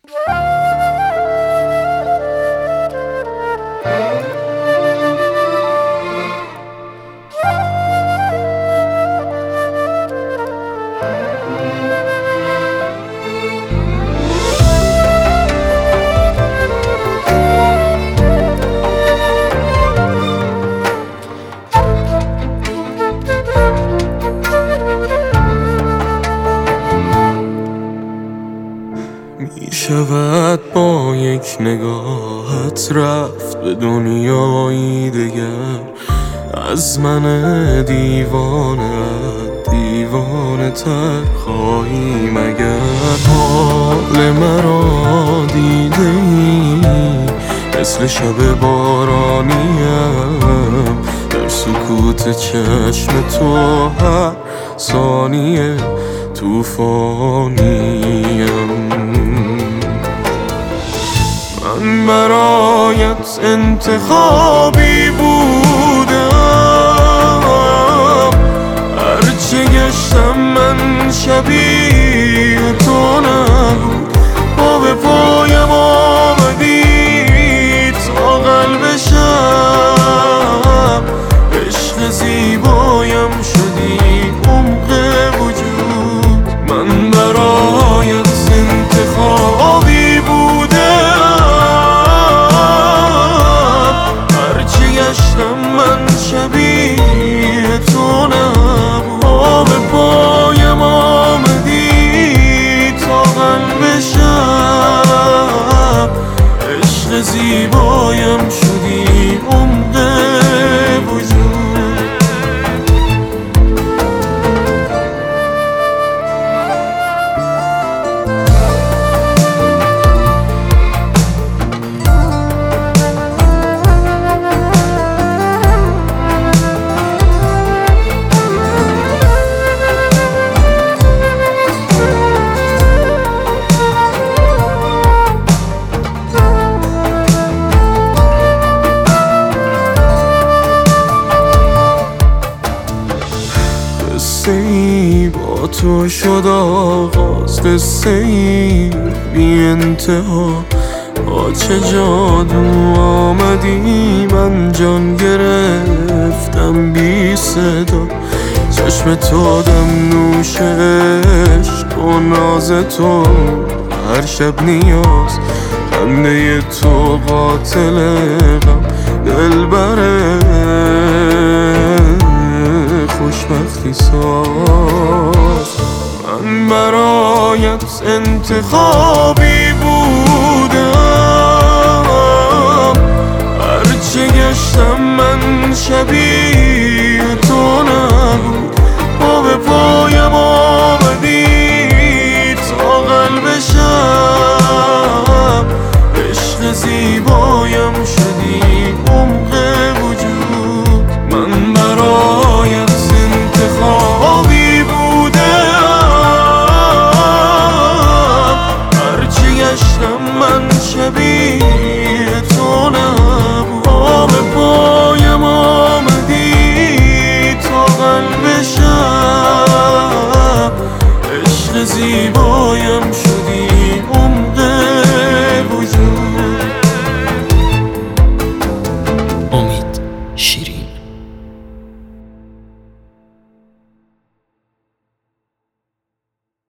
می شود با یک نگاهت رفت به دنیایی دگر، از من دیوانه تر خواهی مگر؟ حال مرا دیده ای مثل شب بارانیم، در سکوت چشم تو هر ثانیه توفانیم. من برایت انتخابی بودم، هرچه گشتم من شبیه تو نبود. با به پایم آمدی تا قلب شب، عشق زیبایم شدی عمق وجود. من برایت انتخابی من شبیه تو نبود. به پایم آمدی تا قلب شب، عشق زیبایم شدی عمق وجود. قصه‌ای با تو شد آغاز، قصه‌ای بی انتها. با چه جادو آمدی من جان گرفتم بی صدا. چشم تو دم نوش عشق و ناز تو هر شب نیاز، خنده تو قاتل غم دلبره خوشبختی ساز. من برایت انتخابی بودم، هرچه گشتم من شبیه تو نبود. با به پایم آمدی تا قلب شب، عشق زیبایم شدی عمق وجود. من برایت انتخابی بودم، هرچی گشتم من شبیه تو نبود. به پایم آمدی تا قلب شب، عشق زیبایم شدی